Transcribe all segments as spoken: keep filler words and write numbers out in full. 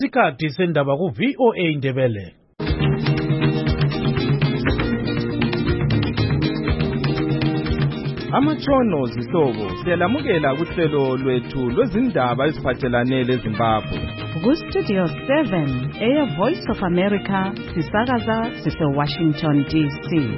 Isikhathi sendaba ku V O A Indebele. Amatshono zihlobo siyalamukela kuhlelo lwethu lwezindaba eziphathelane leZimbabwe. Ku Studio seven eya Voice of America sisakaza sise Washington D C.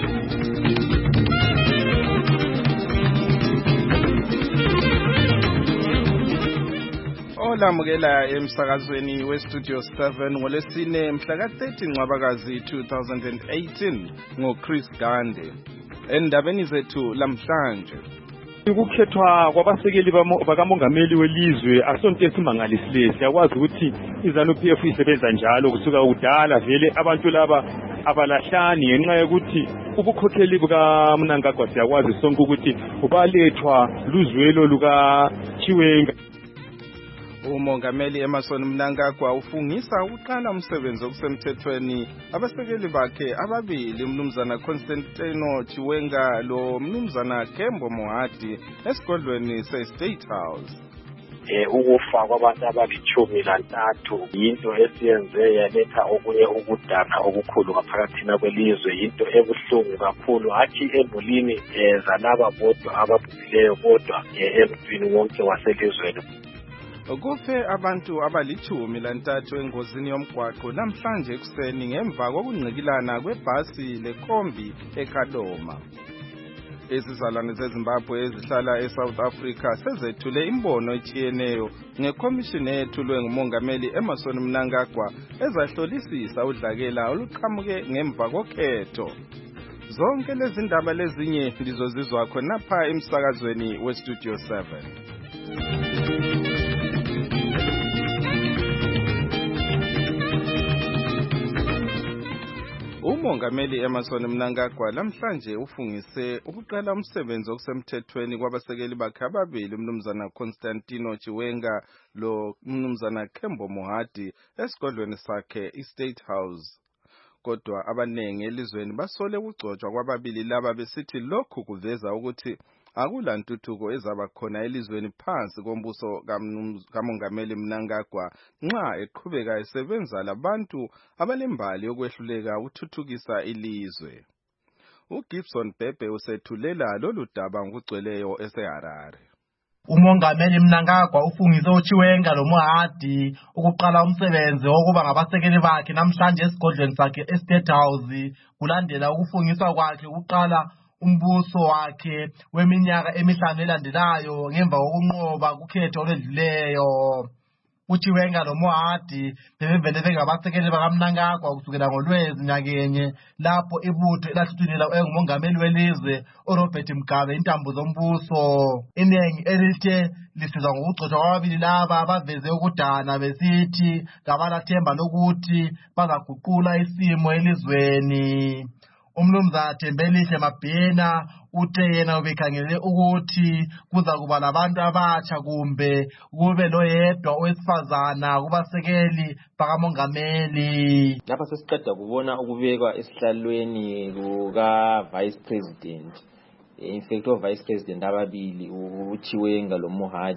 Olamukela emsakazweni we Studio seven ngolesine mhla ka thirty Ncwabakazi two thousand eighteen ngo Chris Gande. Endabeni zethu lamhlanje ukukhethwa kwabasekeli bakamongameli welizwe asonto esimangalisile siyakwazi ukuthi iZANU-P F isebenza njalo kusuka kudala vele abantu laba abalahlani ngenxa yokuthi ubukhokheli bukaMnangagwa siyakwazi sonke ukuthi ubalethwa luzwelo luka Chiwenga. Umongameli Emmerson Mnangagwa ufungisa ukuqala umsebenzi okusemthethweni abasekeli bakhe ababili umnumzana Constantino Chiwenga lo mnumzana Kembo Mohadi esigodlweni se-State House. Eh ukufa kwabantu abalichumi lantathu into esiyenze yaletha okunye ukudana okukhulu ngaphakathina kwelizwe, into ebuhlungu kakhulu athi emulini zalaba bodwa ababhukileyo kodwa emntwini wonke waselizweni. Kufe abantu abalichumi lantathu engozini yomgwaqo namhlanje ekuseni ngemva kokungqikilana kwebhasi lekhombi eKadoma. Izizalwane zeZimbabwe ezihlala eSouth Africa sezethule imbono etshiyeneyo ngekhomishini ethulwe ngumongameli Emmerson Mnangagwa ezahlolisisa udlakela oluqhamuke ngemva kokhetho. Zonke lezi ndaba lezinye ndizozizwa khonapha emsakazweni we Studio seven. Umongameli Emmerson Mnangagwa namhlanje ufungise ukuqala umsebenzi okusemthethweni kwabasekeli bakhe ababili umnumzana Constantino Chiwenga lo umnumzana Kembo Mohadi esigodlweni sakhe iState House. Kodwa abanengi elizweni basole ukugcotshwa kwababili laba besithi lokhu kuveza ukuthi akulantuthuko ezaba khona elizweni phansi kombuso kamongameli Mnangagwa nxa eqhubeka esebenza labantu abalembali yokwehluleka ukuthuthukisa ilizwe. uGibson Bhebhe usethulela lolu daba ngokugcweleyo eseHarare. Umongameli Mnangagwa ufungise uChiwenga lo Mohadi ukuqala umsebenzi wokuba ngabasekeli bakhe namhlanje esigodlweni sakhe eState House kulandela ukufungiswa kwakhe ukuqala umbuso wakhe weminyaka emihlanu elandelayo ngemva kokunqoba kukhetho olwedluleyo. uChiwenga lo Mohadi bebevele bengabasekeli bakaMnangagwa kusukela ngoLwezi nyakenye lapho ibutho elahluthulela engumongameli welizwe uRobert Mugabe intambo zombuso. Inengi elithe lisizwa ngokugcotshwa kwababili laba baveze ukudana besithi kabalathemba lokuthi bazaguqula isimo elizweni. Umnumzana Thembelihle Mabhena uthe yena ubekhangele ukuthi kuza kuba labantu abatsha kumbe kube loyedwa owesifazana kubasekeli bakamongameli. Lapha sesiqeda kubona ukubekwa esihlalweni kuka Vice President. In fact o Vice President ababili uChiwenga lo Mohadi.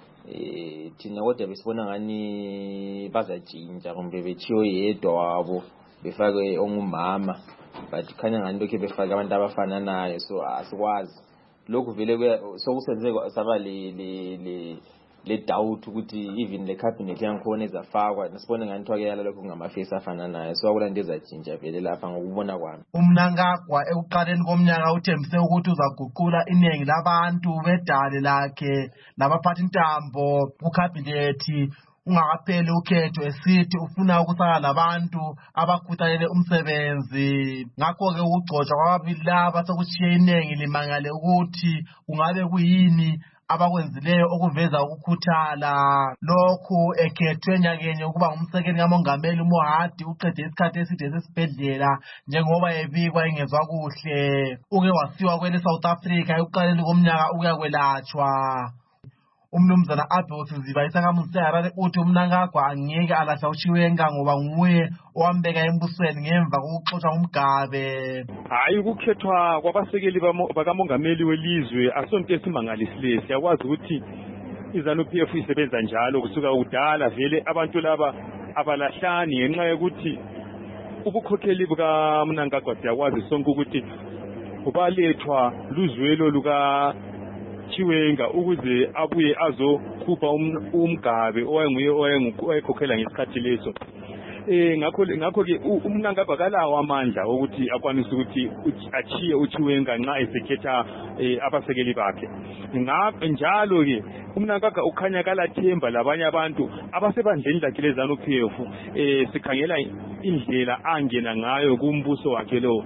Eh thina kodwa besibona ngani bazatshintsha kumbe bechiyo yedwa wabo befake ongumama. But khanya ngani lokho befaka abantu abafananayo, so asikwazi lokhu vele sokusenzeka saba le le le doubt ukuthi even le cabinet yankhona ezafakwa nasibone ngani thwakela lokho ngamaface afananayo, so akulanda ezatshintsha vele lapha ngokubona kwami. uMnangagwa ekuqaleni komnyaka uthembise ukuthi uzaguqula iningi labantu bedale lakhe labaphathi intambo ku cabinet ungakapheli ukhetho esithi ufuna ukusala labantu abakhuthalele umsebenzi. Ngakho-ke ukugcotshwa kwababili laba sokushiye iningi limangale ukuthi kungabe kuyini abakwenzileyo okuveza ukukhuthala. Lokhu ekhethwe nyakenye ukuba ngumsekeli kamongameli uMohadi uqede isikhathi eside esibhedlela njengoba ebikwa engezwa kuhle. Uke wasiwa kwele South Africa ekuqaleni komnyaka ukuyakwelatshwa. Umnumzana Abel Siziba isakhamuzi seHarare uthi uMnangagwa angeke alahla uChiwenga ngoba nguye owambeka embusweni ngemva kokuxotsha uMgabe. Hayi ukukhethwa kwabasekeli bakamongameli welizwe asonto esimangalisile siyakwazi ukuthi iZANU-P F isebenza njalo kusuka kudala vele abantu laba abalahlani ngenxa yokuthi ubukhokheli buka Mnangagwa siyakwazi sonke ukuthi ubalethwa luzwelo luka Chiwenga ukuze abuye azokhupha umgabe owayenguye owayekhokhela ngesikhathi leso. Eh ngakho ngakho ke uMnangagwa kalawo amandla ukuthi akwanise ukuthi achiye uChiwenga nxa esekhetha abasekeli bakhe. Ngakho njalo ke uMnangagwa ukhanya kalathemba labanye abantu abasebandleni lakhe leZANU-P F eh sikhangela indlela angena ngayo kumbuso wakhe lo.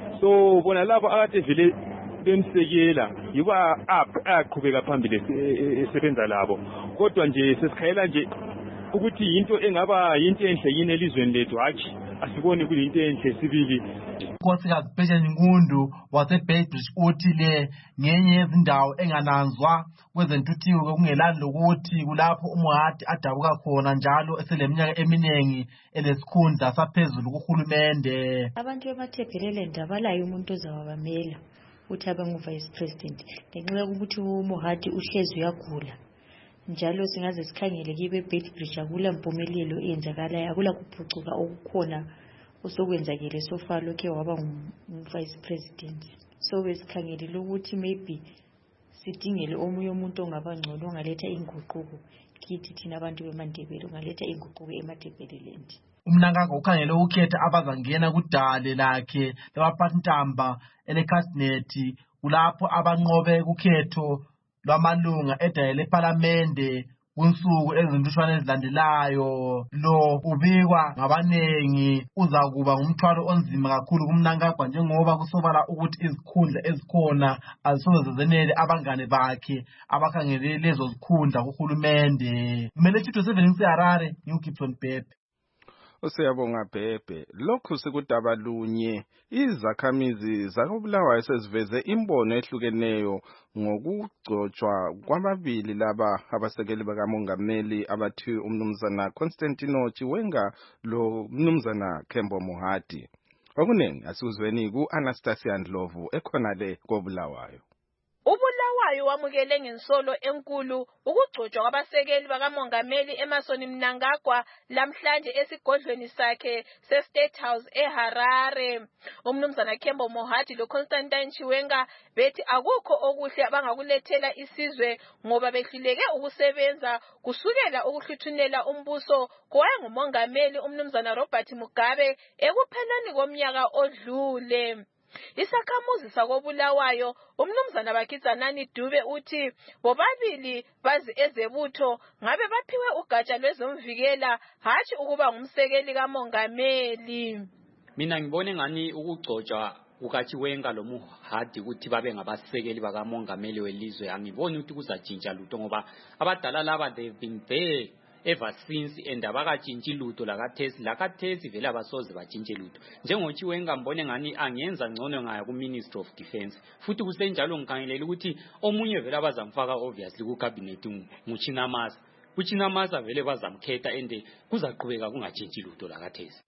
So bona labo akade vele bemsekela yiba aqhubeka phambili esebenza labo kodwa nje sesikhayela nje ukuthi into engaba into enhle yini elizweni lethu hatshi asiboni kuyinto enhle sibili. Nkosikazi Patience Nkundu waseBeitbridge uthi le ngenye yezindawo engananzwa kwezentuthiwo kungelani lokuthi kulapho uMohadi adabuka khona njalo eseleminyaka eminingi elesikhundla saphezulu kuhulumende. Abantu bemaThebheleland abalayo umuntu ozawabamela uthi abe ngu-vice president ngenxa yokuthi uMohadi uhlezi uyagula. Njalo singaze sikhangele kibe Beitbridge akula mpumelelo eyenzakalayo, akula kuphucuka okukhona osokwenzakele sofa lokhe waba ngu-vice president. So besikhangelele ukuthi maybe sidingele omunye umuntu ongaba ngcono ongaletha inguquko kithi thina abantu bemaNdebele, ongaletha inguquko emaThebheleland. uMnangagwa ukhangele ukukhetha abazangena kudale lakhe labaphathintamba elekhabinethi kulapho abanqobe ukhetho lwamalunga edale lePhalamende kunsuku ezintushwane ezilandelayo. Lo ubikwa ngabanengi uzakuba ngumthwalo onzima kakhulu kuMnangagwa njengoba kusobala ukuthi izikhundla ezikhona azisoze zenele abangane bakhe abakhangele lezo zikhundla kuhulumende. Kumele Chitho seven ngiseHarare ngiuGibson Bhebhe. Usiyabonga Bhebhe. Lokhu sikudaba lunye izakhamizi zakoBulawayo seziveze imbono ehlukeneyo ngokugcotshwa kwamabili laba abasekeli bakamongameli abathi umnumzana Constantino Chiwenga lo mnumzana Kembo Mohadi. Okunengi asuzweni ku-Anastasia Ndlovu ekhona le koBulawayo. uBulawayo wamukele ngensolo enkulu ukugcotshwa kwabasekeli bakamongameli Emmerson Mnangagwa lamhlanje esigodlweni sakhe se-State House eHarare. Umnumzana Kembo Mohadi lo Constantine Chiwenga bethi akukho okuhle abangakulethela isizwe ngoba behluleke ukusebenza kusukela ukuhluthunela umbuso kowayengumongameli umnumzana Robert Mugabe ekupheleni komnyaka odlule. Isakhamuzi sakoBulawayo umnumzana Bakizanani Dube uthi bobabili bazi ezebutho ngabe baphiwe ugatsha lwezomvikela hatshi ukuba ngumsekeli kamongameli. Mina ngibone ngani ukugcotshwa kukaChiwenga lo Mohadi ukuthi babe ngabasekeli bakamongameli welizwe angiboni ukuthi kuzatshintsha lutho ngoba abadala laba they've been there ever since endabakatshintshi lutho lakathesi lakathesi vele abasoze batshintshe lutho njengoChiwenga mbone ngani angenza ngcono ngayo ku Ministry of Defence futhi kusenjalo ngikhangelela ukuthi omunye vele abazamfaka obviously ku cabinet nguChinamasa uChinamasa vele bazamkhetha ende kuzaqhubeka kungatshintshi lutho lakathesi.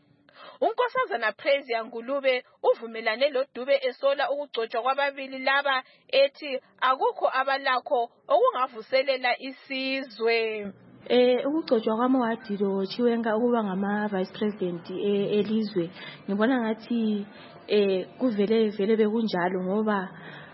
Unkosazana Praise Yangulube uvumelane lo Dube esola ukugcotshwa kwababili laba ethi akukho abalakho okungavuselela isizwe. Eh ukugcotshwa kwaMohadi lo Chiwenga ukuba ngama vice president elizwe ngibona ngathi eh kuvele vele bekunjalo ngoba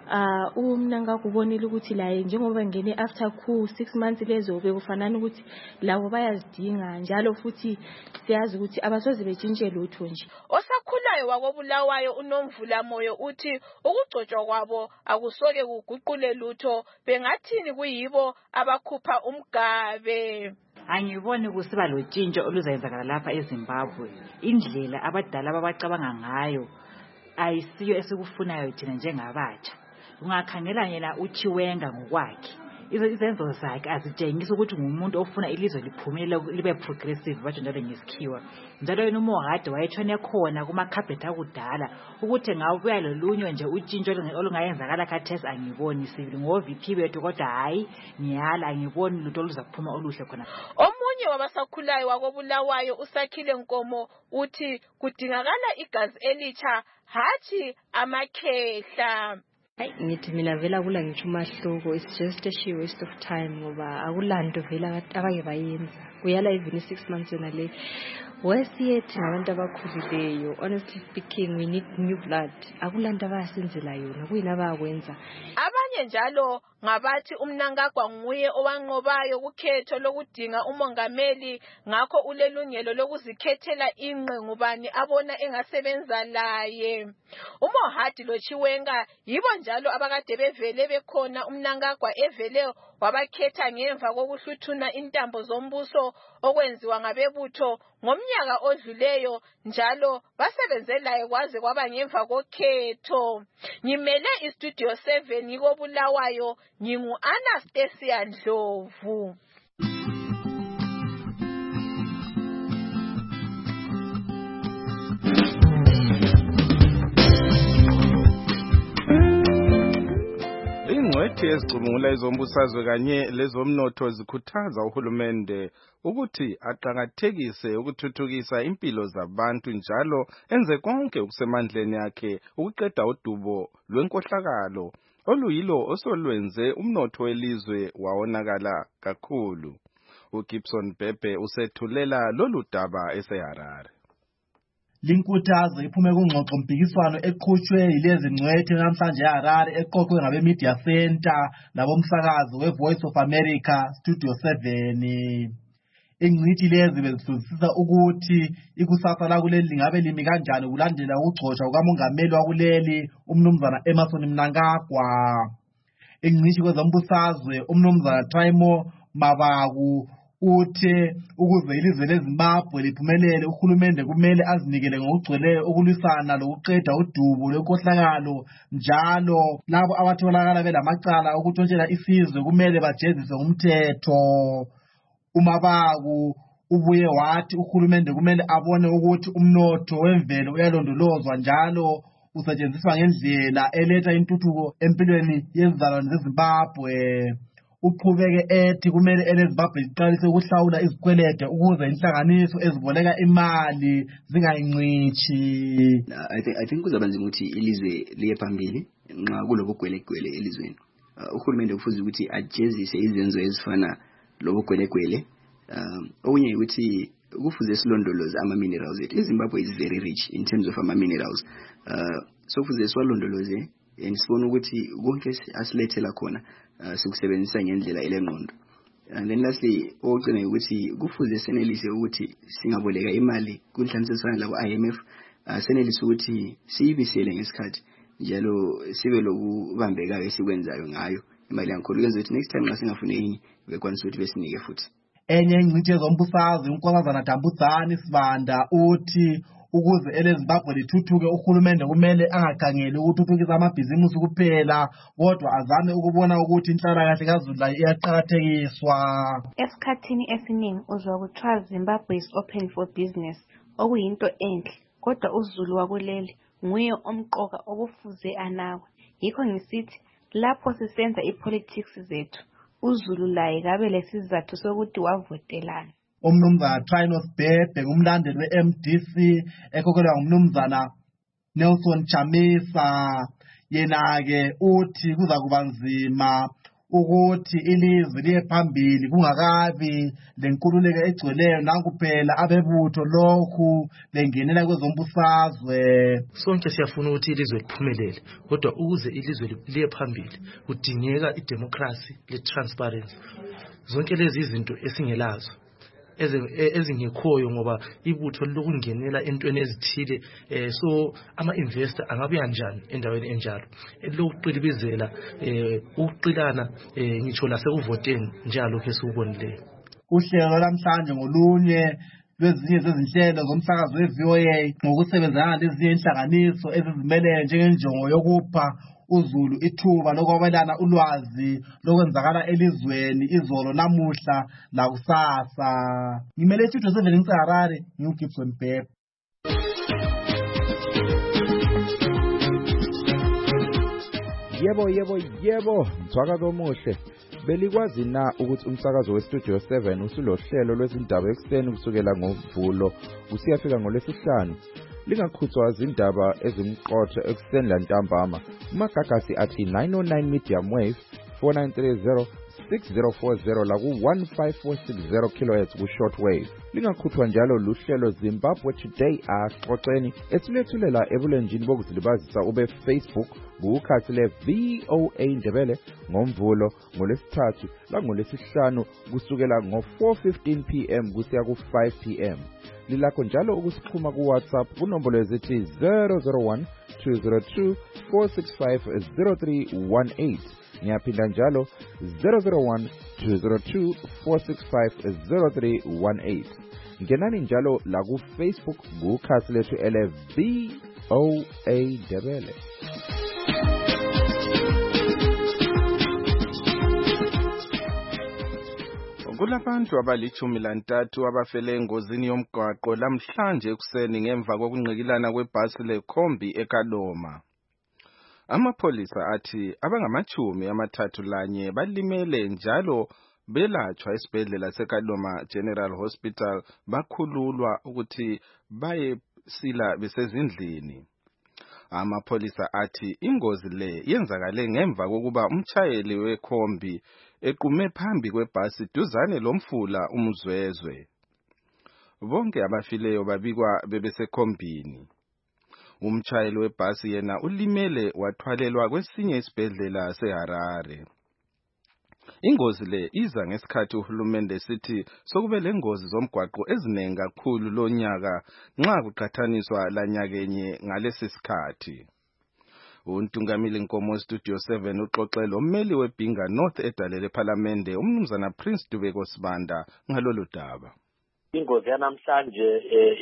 ah uMnangagwa ubonile ukuthi la njengoba ngene after coup six months lezo bekufanana ukuthi labo bayazidinga njalo futhi siyazi ukuthi abasoze betshintshe lutho nje. Osakhulayo wakoBulawayo uNomvula Moyo uthi ukugcotshwa kwabo akusoke kuguqule lutho bengathini kuyibo abakhupha umgabe. Angiboni kusiba lotshintsho oluzayenzakala lapha eZimbabwe. Indlela abadala babacabanga ngayo ayisiyo esikufunayo thina njengabatsha. Ungakhangela yena uChiwenga ngokwakhe izenzo zakhe azitshengisa ukuthi ngumuntu ofuna ilizwe liphumelele libe progressive batsho njalo ngesikhiwa. Njalo yena uMohadi wayetshone khona kuma cabinet akudala ukuthi ngabuya lolunyo nje utshintsho olungayenzakala khathesi angiboni sibili ngo V P bethu kodwa hayi ngiyala angiboni lutho oluzaphuma oluhle khona. Omunye wabasakhulayo wakoBulawayo uSakhile Nkomo uthi kudingakala igazi elitsha hathi amakhehla. Hayi ngithi mina vela kula ngisho umahluko, it's just a sheer waste of time ngoba akulanto vela abake bayenza. Kuyala even six months yona le. Wesiyethi nabantu abakhulileyo, honestly speaking we need new blood. Akulanto abayasenzela yona kuyinaba akwenza. Abanye njalo ngabathi uMnangagwa nguye owanqobayo ukhetho lokudinga umongameli, ngakho ulelungelo lokuzikhethela ingqe ngubani abona engasebenza laye. uMohadi loChiwenga yibo njalo abakade bevele bekhona uMnangagwa evele wabakhetha ngemva kokuhluthuna intambo zombuso okwenziwa ngabebutho ngomnyaka odluleyo, njalo basebenze laye kwaze kwaba ngemva kokhetho. Ngimele iStudio seven yiko Bulawayo, ngingu Anastasia Ndlovu. Ingcwethi ezicubungula ezombusazwe kanye lezomnotho zikhuthaza uhulumende ukuthi aqakathekise ukuthuthukisa impilo zabantu njalo enze konke okusemandleni yakhe ukuqeda udubo lwenkohlakalo oluyilo osolwenze umnotho welizwe wawonakala kakhulu. uGibson Bhebhe usethulela lolu daba eseHarare. Linkuthazo iphume kungxoxo mpikiswano eqhutshwe yilezi ngcwethe namhlanje eHarare eqoqwe ngabe Media Center labomsakazo weVoice of America Studio seven. Ingcwethi lezi bezihlolisisa ukuthi ikusasa lakuleli lingabe limi kanjani kulandela ukugxoshwa kukamongameli wakuleli umnumzana Emmerson Mnangagwa. Ingcwethi kwezombusazwe umnumzana Traimo Mabaku uthe ukuze ilizwe leZimbabwe liphumelele uhulumende kumele azinikele ngokugcweleyo ukulwisana lokuqeda udubo lwenkohlakalo, njalo labo abatholakala belamacala ukutshontshela isizwe kumele bajeziswe ngumthetho. uMabaku ubuye wathi uhulumende kumele abone ukuthi umnotho wemvelo uyalondolozwa njalo usetshenziswa ngendlela eletha intuthuko empilweni yezizalwane zeZimbabwe. Uqhubeke ethi kumele eleZimbabwe liqalise ukuhlawula izikwelede ukuze inhlanganiso eziboleka imali zingayincithi. I think I think kuzaba nzima ukuthi ilizwe liye phambili nxa kulobo gwelegwele elizweni. Uhulumende kufuze ukuthi ajezise izenzo ezifana lobo gwelegwele. Um okunye ukuthi kufuze silondoloze ama minerals ethu. iZimbabwe is very rich in terms of ama minerals. Uh so kufuze siwalondoloze and sibone ukuthi konke asilethela khona sikusebenzisa ngendlela elengqondo. And then lastly ogcina ukuthi kufuze senelise ukuthi singaboleka imali kunhlanganiso ezifana labo I M F, senelise ukuthi siyibisele ngesikhathi njalo sibe lokubambekayo esikwenzayo ngayo imali yankulu ukwenzela ukuthi next time ngasingafune enye bekwanisa ukuthi besinike futhi. Enye ingcithe zombusazwe uNkosazana Dambudzana Sibanda uthi ukuze eleZimbabwe lithuthuke uhulumende kumele angakhangeli ukuthuthukisa amabhizimusi kuphela kodwa azame ukubona ukuthi inhlalakahle kaZulu iyaqhakathekiswa. Esikhathini esiningi uzwa kuthiwa Zimbabwe is open for business, okuyinto enhle, kodwa uZulu wakuleli nguye omqoka okufuze anawe. Yikho ngisithi lapho sisenza ipolitics zethu uZulu laye kabe lesizathu sokuthi wavotelana. Umnumzana Trinos Bhebhe ngumlandeli we-M D C ekhokelwa ngumnumzana Nelson Chamisa, yena-ke uthi kuza kuba nzima ukuthi ilizwe liye phambili kungakabi lenkululeko egcweleyo nakuphela abebutho lokhu bengenela kwezombusazwe. Sonke siyafuna ukuthi ilizwe liphumelele, kodwa ukuze ilizwe liye phambili kudingeka idemocracy le-transparency. Zonke lezi izinto esingelazo ezingekhoyo ngoba ibutho lokungenela entweni ezithile, eh so ama investor angabuya njani endaweni enjalo lokuqilibizela eh ukuqilana eh ngitsho lasekuvoteni njalo ke sikubonileyo. Uhlelo lamhlanje ngolunye lwezinye zezinhlelo zomsakazo we-V O A ngokusebenzana lezinye inhlanganiso ezizimele njengenjongo yokupha uZulu ithuba lokwabelana ulwazi lokwenzakala elizweni izolo namuhla lakusasa. Ngimele Studio seven eHarare, ngiuGibson Bhebhe. Yebo yebo yebo, mthwakazi omuhle. Belikwazi na ukuthi umsakazo weStudio seven usulohlelo lwezindaba ekseni kusukela ngoMvulo usiyafika ngoLwesihlanu. lingakhuthwa zindaba ezimqotho ekuseni lantambama. Umagagasi athi nine oh nine medium wave four nine three zero six zero four zero la ku one five four six zero kilohertz ku shortwave. Lingakhuthwa njalo luhlelo Zimbabwe Today axoxeni esilethulelwa ebulenjini bokuzilibazisa ube Facebook ngukhathi le V O A Ndebele ngomvulo ngolesithathu la ngolesihlanu kusukela ngo four fifteen p m kusiya ku five p m Lilakho njalo ukusixhuma ku WhatsApp kunombolo ezithi zero zero one two zero two four six five zero three one eight. Ngiyaphinda njalo zero zero one two zero two four six five zero three one eight. Ngenani njalo la ku Facebook ngukhathi lethu ele V O A Ndebele. Kulabantu abalichumi lantathu abafele engozini yomgwaqo lamhlanje ekuseni ngemva kokungqikilana kwebhasi lekhombi eKaloma. Amapholisa athi abangamachumi amathathu lanye balimele njalo belatshwa esibhedlela seKaloma General Hospital bakhululwa ukuthi baye sila besezindlini. Amapholisa athi ingozi le yenzakale ngemva kokuba umtshayeli wekhombi equme phambi kwebhasi duzane lomfula umzwezwe. Bonke abafileyo babikwa bebesekhombini. Umtshayeli webhasi yena ulimele wathwalelwa kwesinye isibhedlela seHarare. Ingozi le iza ngesikhathi uhulumende sithi sokube lengozi zomgwaqo ezinengi kakhulu lonyaka nxa kuqhathaniswa lanyakenye ngalesi sikhathi. Untungamili Nkomo Studio seven uxoxe lommeli weBhinga North edalele eParliament umnumzana Prince Dubeko Sibanda ngalolu daba. Ingozi yanamhlanje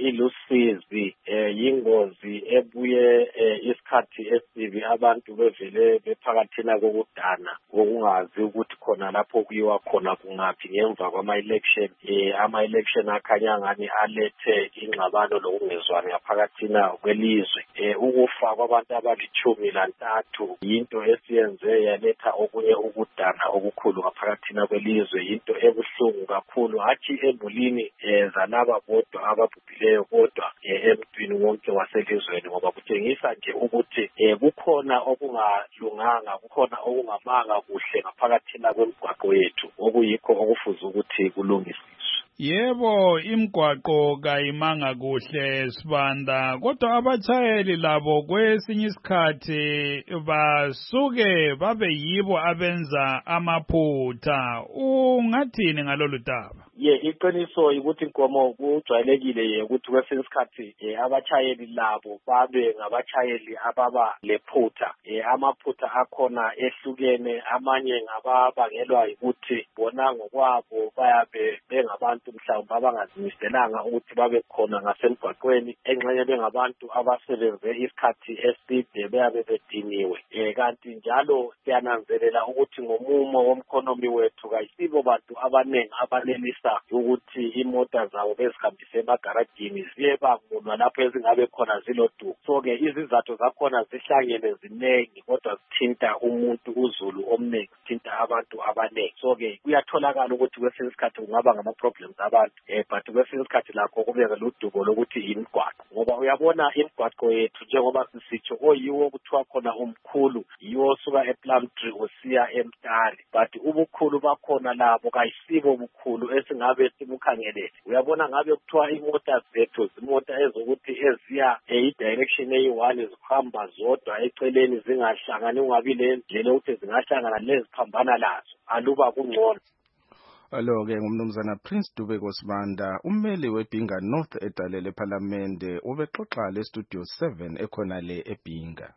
ilusizi yingozi ebuye isikhathi esibi abantu bevele bephakathina kokudana okungazi ukuthi khona lapho kuyiwa khona kungaphi ngemva kwama-election ama-election akhanya ngani alethe ingxabano lokungezwani ngaphakathina kwelizwe. Ukufa kwabantu abalichumi lantathu yinto esiyenze yaletha okunye ukudana okukhulu ngaphakathina kwelizwe, yinto ebuhlungu kakhulu hathi emulini zalaba bodwa ababhubhileyo kodwa emntwini wonke waselizweni, ngoba kutshengisa nje ukuthi kukhona okungalunganga, kukhona okungamanga kuhle ngaphakathina kwemigwaqo yethu okuyikho okufuze ukuthi kulungisiswe. Yebo, imigwaqo kayimanga kuhle Sibanda, kodwa abatshayeli labo kwesinye isikhathi basuke babe yibo abenza amaphutha. Ungathini ngalolu daba? Ye iqiniso ukuthi Nkomo kujwayelekile ye ukuthi kwesinye isikhathi abatshayeli labo babe ngabatshayeli ababa lephutha. Amaphutha akhona ehlukene, amanye ngababangelwa ukuthi bona ngokwabo bayabe bengabantu mhlawumbe abangazimiselanga ukuthi babe khona ngasemgwaqweni, engxenye bengabantu abasebenze isikhathi eside beyabe bediniwe. Kanti njalo siyananzelela ukuthi ngomumo womkhonomi wethu kayisibo bantu abanengi abanelisa ukuthi imota zabo bezihambise emagarajini ziye bangulwa lapho ezingabe khona zilodumo. So-ke izizathu zakhona zihlangene ziningi kodwa zithinta umuntu uzulu omningi, zithinta abantu abaningi. So-ke kuyatholakala ukuthi kwesinye isikhathi kungaba ngama-problems abantu, eh but kwesinye isikhathi lakho kubeke ludubo lokuthi imigwaqo, ngoba uyabona imigwaqo yethu njengoba sisitsho oyiwo kuthiwa khona umkhulu yiwo osuka ePlumtree usiya eMtali, but ubukhulu bakhona labo kayisibo bukhulu esingabe sibukhangele. Uyabona ngabe kuthiwa imota zethu zimota ezokuthi eziya i-direction eyi-one zihamba zodwa eceleni zingahlangani, ungabi lendlela ukuthi zingahlangana leziphambana lazo, aluba kungcono. Alo-ke ngumnumzana Prince Dubeko Sibanda, ummeli weBhinga North edalele eParliament, ubexoxa le Studio seven ekhona le eBhinga.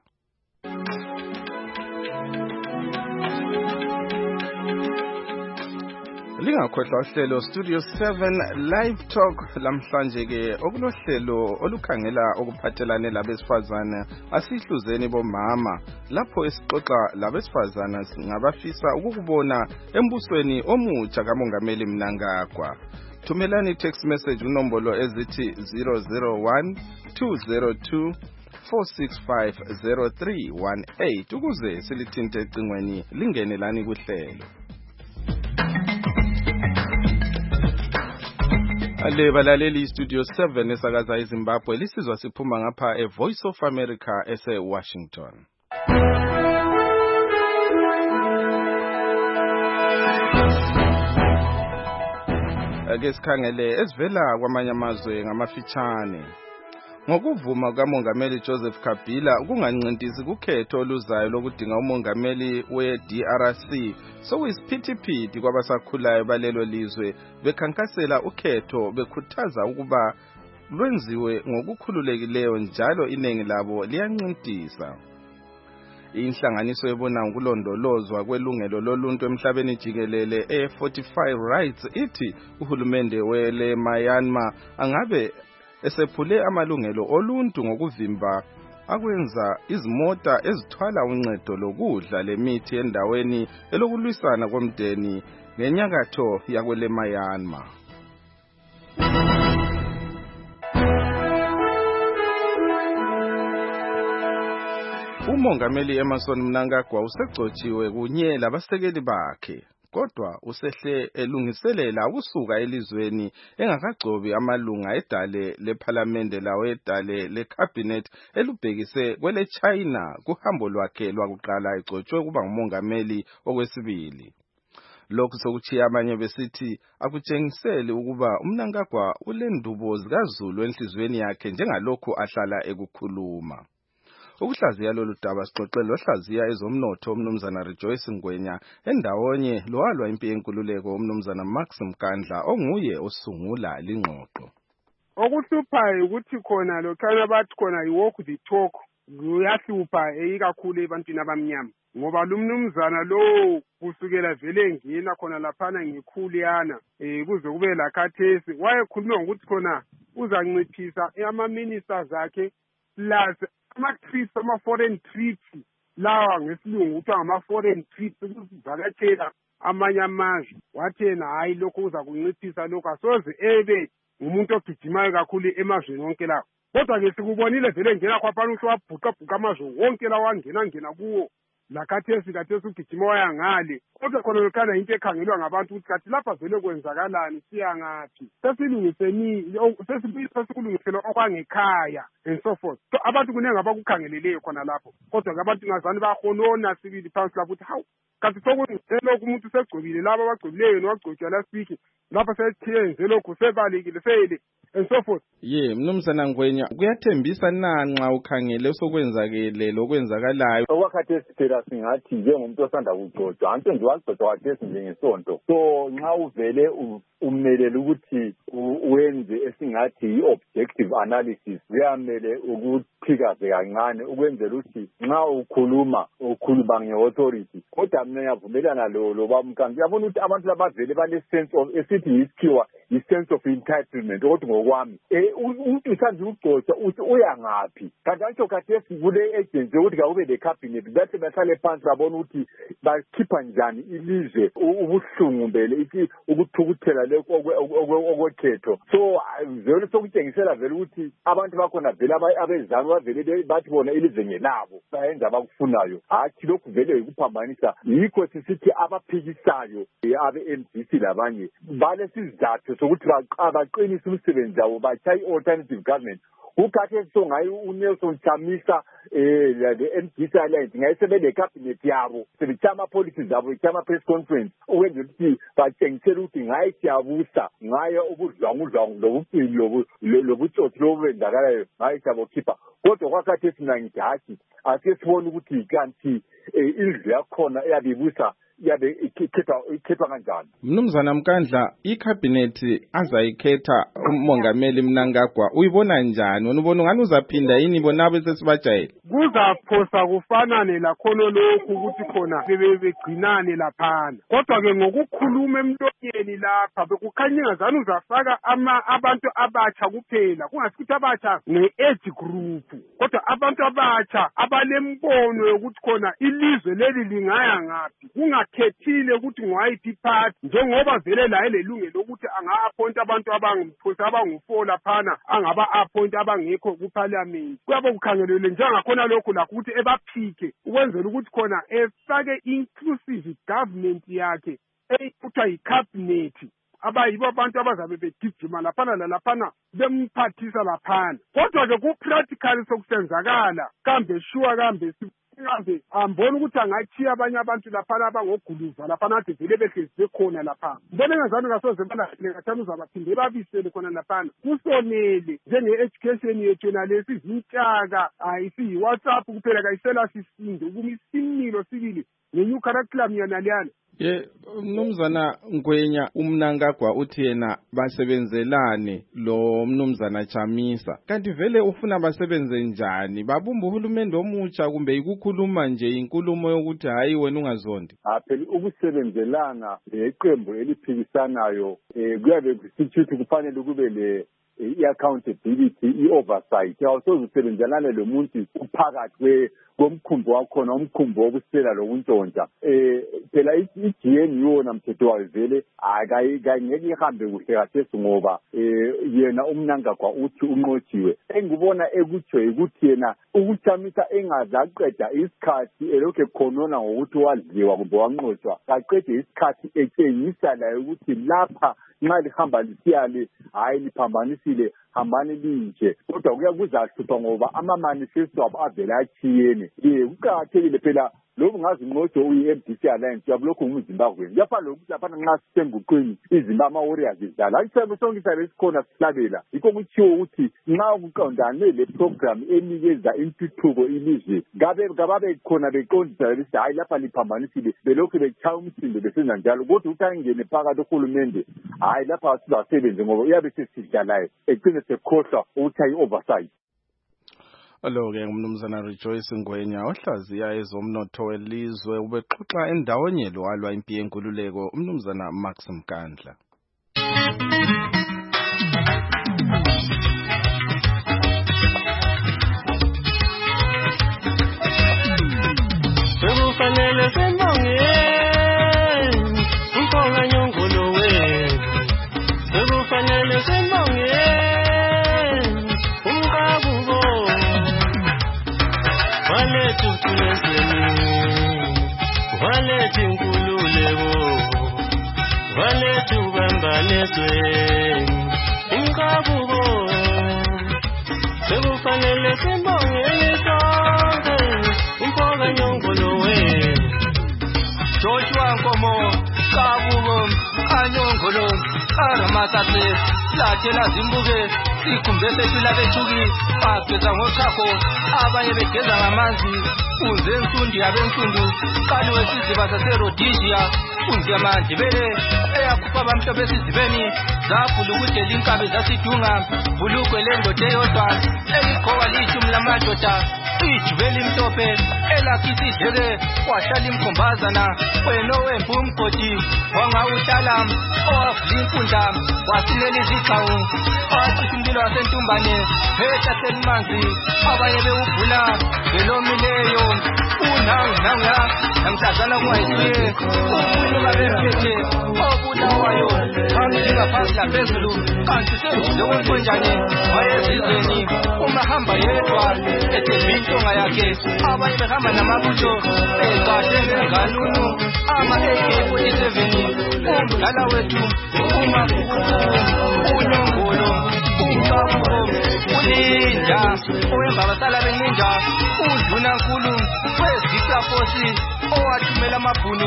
Lingakhohlwa uhlelo Studio seven Live Talk lamhlanje ke okulohlelo olukhangela okuphathelane labesifazana asihluzeni bomama, lapho esixoxa labesifazana ngabafisa ukukubona embusweni omutsha kaMongameli Mnangagwa. Thumelani text message unombolo ezithi zero zero one two zero two four six five zero three one eight ukuze silithinte ecingweni lingene lani kuhlelo. Ale balaleli Studio seven esakaza eZimbabwe lisizwa siphuma ngapha e Voice of America ese Washington. Ake sikhangele esivela kwamanye amazwe ngamafitshane. Ngokuvuma kaMongameli Joseph Kabila ukungancintisi kukhetho oluzayo lokudinga umongameli we-D R C sokuyisiphithiphithi kwabasakhulayo balelo lizwe bekhankasela ukhetho bekhuthaza ukuba lwenziwe ngokukhululekileyo njalo iningi labo liyancintisa. Inhlanganiso ebona ukulondolozwa kwelungelo loluntu emhlabeni jikelele e forty-five Rights ithi uhulumende wele Myanmar angabe esephule amalungelo oluntu ngokuvimba akwenza izimota ezithwala uncedo lokudla lemithi endaweni elokulwisana komdeni ngenyakatho yakwele Myanmar. Umongameli Emmerson Mnangagwa usegcotshiwe kunye labasekeli bakhe. Kodwa usehle elungiselela ukusuka elizweni engakagcobi amalunga edale leParliament lawo edale leCabinet elubhekise kwele China kuhambo lwakhe lwakuqala egcotshwe kuba ngumongameli okwesibili. Lokhu sokuchiya abanye besithi akutshengiseli ukuba uMnangagwa ulendubo zikaZulu enhlizweni yakhe njengalokho ahlala ekukhuluma. Ukuhlaziya lolu daba sixoxele lohlaziya ezomnotho umnumzana Rejoice Ngwenya endawonye lowalwa impi yenkululeko umnumzana Max Mkandla onguye osungula lingxoxo. Okuhluphayo ukuthi khona lokhana bathi khona iwalk the talk kuyahlupha ikakhulu ebantwini abamnyama ngoba lumnumzana lo kusukela vele ngena khona laphana ngikhuliyana eh kuze kube lakhathesi wayekhuluma ngokuthi khona uzanciphisa ama ministers akhe plus ama-trips, ama-foreign trips, lawa ngesilungu kuthiwa ngama-foreign trips, ukuvakatshela amanye amazwe. Wathi yena hayi lokho uza kunciphisa lokho asoze ebe ngumuntu ogijimayo kakhulu emazweni wonke lawo. Kodwa-ke sikubonile vele ngena khwaphana uhle wabhuqabhuqa amazwe wonke lawo wangena ngena kuwo. Lakhathesi kathesi ugijima waya ngale. Kodwa khona lokhana into ekhangelwa ngabantu ukuthi kathi lapha vele kwenzakalani siya ngaphi. Sesilungiseni sesikulungisela okwangekhaya and so forth. So abantu kunenge abakukhangeleleyo khona lapho. Kodwa abantu ngazani bahonona sibili phansi lapho ukuthi hawu kathi sokungisela umuntu segcobile laba abagcobileyo nowagcotshwa last week lapha sethiyenze lokho sebalekile sele and so forth. Ye mnumzana Ngwenya kuyathembisa nanxa ukhangele sokwenzakele lokwenzakalayo. Okwakhathesi phela singathi njengomuntu osanda kugcotshwa anto nje wagcotshwa kwathesi njengesonto. So nxa uvele umelele ukuthi wenze esingathi i-objective analysis kuyamele ukuphikaze kancane ukwenzela ukuthi nxa ukhuluma ukhuluma nge-authority. Kodwa mina ngiyavumelana lo lo bamkani yabona ukuthi abantu labavele bale sense of esithi yisikhiwa i-sense of entitlement ukuthi ngokwami eh umuntu uthanda ukugcotshwa uthi uya ngaphi kanti antsho khathesi kule agency ukuthi kawube le cabinet bathi bahlale phansi babona ukuthi bakhipha njani ilizwe ubuhlungu mbele ithi ukuthukuthela lokho okwekhetho. So vele sokutshengisela vele ukuthi abantu bakhona vele abezami bavele bathi bona ilizwe ngelabo bayenza abakufunayo hathi lokhu vele ukuphambanisa yikho sisithi abaphikisayo abe-M D C labanye bale sizathu sokuthi baqinise umsebenzi wabo bachayi alternative government. Ukhathesi so ngaye uNelson Chamisa eh le-M D C alliance ngayisebe le cabinet yabo sebechama policies zabo ichama press conference ukwenza ukuthi batshengisele ukuthi ngaye siyabusa ngaye ubudlwangudlwangu lobuqili lobutsotsi lobenzakalayo ngaye siyabokhipha. Kodwa kwakhathesi mina ngithi hathi ake sibone ukuthi kanti indlu yakhona eyabibusa yabe ikhetha ikhetha kanjani. Mnumzana Mkandla icabinet azayikhetha umongameli Mnangagwa uyibona njani? Unubona ngani uzaphinda yini bona besesibajayela? Kuzaphosa kufanane lakhono lokhu ukuthi khona bebegcinane laphana. Kodwa ke ngokukhuluma emlonyeni lapha bekukhanya ngazani uzafaka ama abantu abatsha kuphela kungasithi abatsha nge-age group. Kodwa abantu abatsha abalembono yokuthi khona ilizwe leli lingaya ngaphi kungakhethile ukuthi ngwayiphi party njengoba vele la elelungelo ukuthi anga-appoint abantu abangiphosa abangu-four laphana angaba-appoint abangekho kuparliament. Kuyabe kukhangelele njengakhona lokhu lakho ukuthi ebaphike ukwenzela ukuthi khona efake inclusive government yakhe eyikuthiwa yi-cabinet abayibo abantu abazabe begijima laphana lalaphana bemphathisa laphana. Kodwa-ke ku-practical sokusenzakala kambe sure kambe kambe ambona ukuthi angachiya abanye abantu laphana abangoguluza laphana ade vele behlezi bekhona laphana. Mbona engazani ngasoze balahle ngathana uzabaphinde babisele khona laphana. Kusonele njenge-education yethu nalesi zintshaka ayisiyi-WhatsApp kuphela kayisela sisinde ukuma isimilo sibili ne-new curriculum yona liyana. Ye mnumzana Ngwenya uMnangagwa uthi yena basebenzelane lo mnumzana Chamisa. Kanti vele ufuna basebenze njani? Babumba uhulumende omutsha kumbe ikukhuluma nje inkulumo yokuthi hayi wena ungazondi? Ah phela ukusebenzelana neqembu eliphikisanayo eh kuyabe kusithuthi kufanele kube le i-accountability, i-oversight. Awusoze usebenzelane lo muntu uphakathi komkhumbo wakhona umkhumbo wokusela lokuntshontsha. Eh phela i-G N yona mthetho wayo vele akayingeke ihambe kuhle kahle ngoba eh yena uMnangagwa uthi unqotshiwe. Engibona ekuthwe ukuthi yena ukuchamisa engazaqeda isikhathi elokhe khonona ngokuthi wadliwa kumbe wanqotshwa. Kaqede isikhathi etshengisa la ukuthi lapha nxa lihamba lisiyale hayi liphambanisile hambani linje. Kodwa kuya kuzahlupha ngoba ama-manifesto abo avela achiyene. Ye kuqakathekile phela lokhu ngazi ngqotsho uyi-M D C Alliance yakulokhu ngumZimbabweni. Yapha lokhu laphana nxa sisenguqweni iZimbabwe ama-warriors idlala. Ayisebe sonke isabe sikhona sihlabela. Yikho kutshiwo ukuthi nxa kuqondane le program enikeza intuthuko ilizwe ngabe ngababe khona beqondisa ukuthi hayi lapha liphambanisile belokhu bechaya umsindo besenza njalo. Kodwa ukuthi angene phakathi uhulumende hayi lapha sizasebenze ngoba uyabe sesidlalayo egcine sekhohlwa ukuthi ayi-oversight. Alo-ke umnumzana Rejoice Ngwenya ohlaziya ezomnotho welizwe ubexoxa endawonye lo alwa impi yenkululeko umnumzana Max Mkandla. Sekufanele sembongeni uMphoka Nyongolo wethu. Sekufanele sembongeni uMkabuko walethu kuleseni walethu inkululeko walethu bambanesweni uMkabuko. Sekufanele sembongeni sonke uMphoka Nyongolo wethu. Joshua Nkomo Kabuko Kanyongolo Aramatase lathela zimbuke sikhumbese silabethuki bageza ngochakho abanye begeza ngamanzi unze nsundi yabensundu kaliwe siziba saseRhodesia unze amandebele eyakhupha abamhlophe esizibeni zaphula ukudela inkabi zasidunga bulukwe lendoda eyodwa eligqoka lishumi lamadoda ijubeli mhlophe elakithi idleke wahlala imkhombazana wena owembu umgodi wangawuhlala owavula inkundla wasilela izigcawu wathi impilo yasentumbane ehlasela imanzi abanye bewubhula belomileyo unangunanga namhlazana kwayisiye umuntu babephethe obulawayo hamzinga phansi laphezulu kanti sendile kwenkonjane wayezizweni umahamba yedwa ethembe intonga yakhe abanye behamba namabutho egade ngenganunu ama-A K forty-seven umdala wethu uMabuko uNyongolo uMkabuko ulinda owemba basala beninja uNdunankulu wezikafosi owathumela amabhunu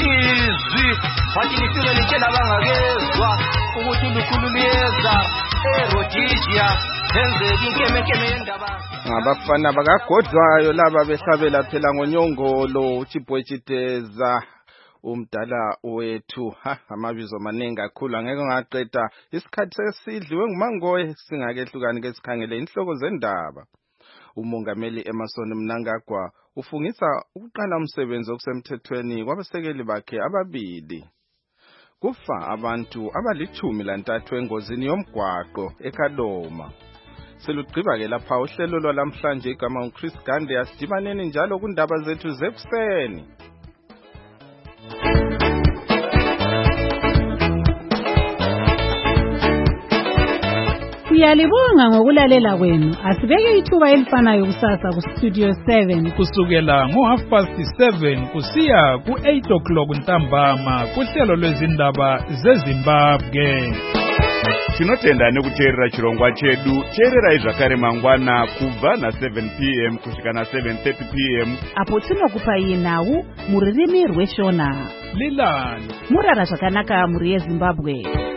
izwi wathi lifike litshela abangakezwa ukuthi ulukhulu luyeza eRhodesia lenzeka inkemekeme yendaba. Ngabafana bakagodlwayo laba behlabela phela ngoNyongolo uChibwechiteza umdala wethu. Ha amabizo maningi kakhulu angeke ngaqeda isikhathi sesidliwe ngumangoye singakehlukani ke sikhangele inhloko zendaba. Umongameli Emmerson Mnangagwa ufungisa ukuqala umsebenzi okusemthethweni kwabasekeli bakhe ababili. Kufa abantu abalichumi lantathu engozini yomgwaqo eKadoma. Selugqiba ke lapha uhlelo lwalamhlanje igama uChris Gande asidibaneni njalo kundaba zethu zekuseni. Siyalibonga ngokulalela kwenu. Asibeke ithuba elifanayo kusasa ku Studio seven kusukela ngo half past seven kusiya ku eight o'clock ntambama kuhlelo lwezindaba zeZimbabwe. Tinotenda nekuteerera chirongwa chedu. Teererai zvakare mangwana kubva na seven p m kusvika na seven thirty p m apo tinokupai nhau mururimi rweshona. Lilani murara zvakanaka muri yeZimbabwe.